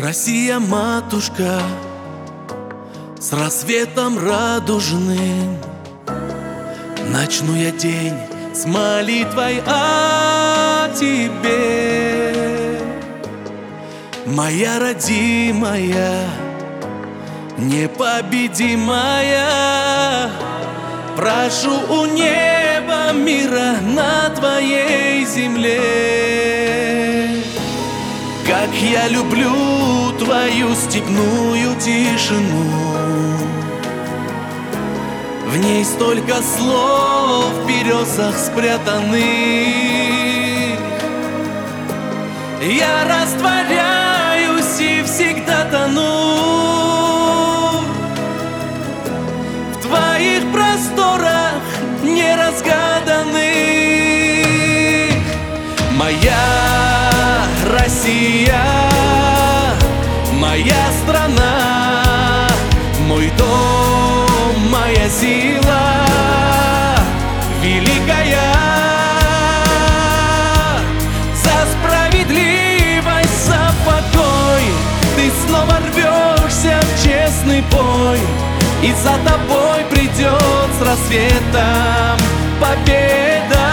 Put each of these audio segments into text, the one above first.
Россия, матушка, с рассветом радужным начну я день с молитвой о тебе. Моя родимая, непобедимая, прошу у неба мира на твоей земле. Как я люблю твою степную тишину, в ней столько слов в березах спрятанных. Я растворяюсь и всегда тону в твоих просторах неразгаданных. Моя Россия, моя страна, мой дом, моя сила великая. За справедливость, за покой ты снова рвешься в честный бой, и за тобой придет с рассветом победа.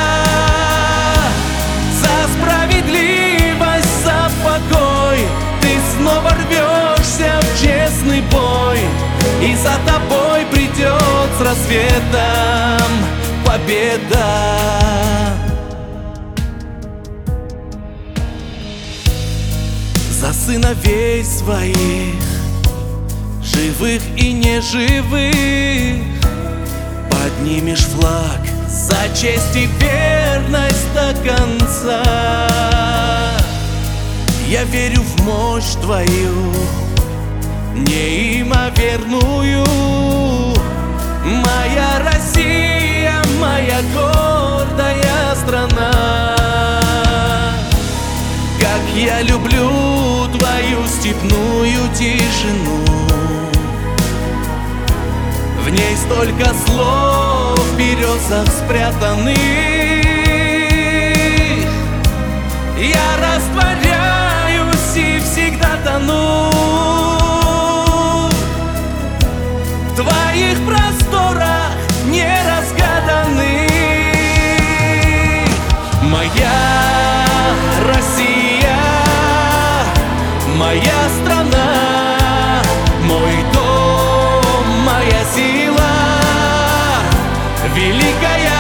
За справедливость, за покой ты снова рвешься в честный бой, и за тобой придет с рассветом победа. За сыновей своих, живых и неживых, поднимешь флаг за честь и верность до конца. Я верю в мощь твою неимоверную. Моя Россия, моя гордая страна. Как я люблю твою степную тишину, в ней столько слов в березах спрятанных. Я растворяюсь и всегда тону в твоих просторах неразгаданных. Моя Россия, моя страна, мой дом, моя сила великая.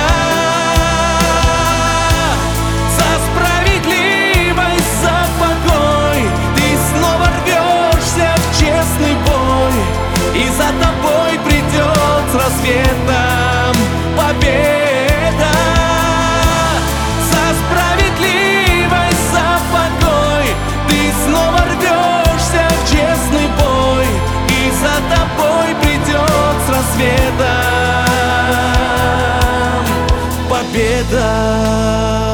За справедливость, за покой ты снова рвешься в честный бой, и за тобой придет с рассветом победа. За справедливость, за покой ты снова рвешься в честный бой, и за тобой придет с рассветом победа.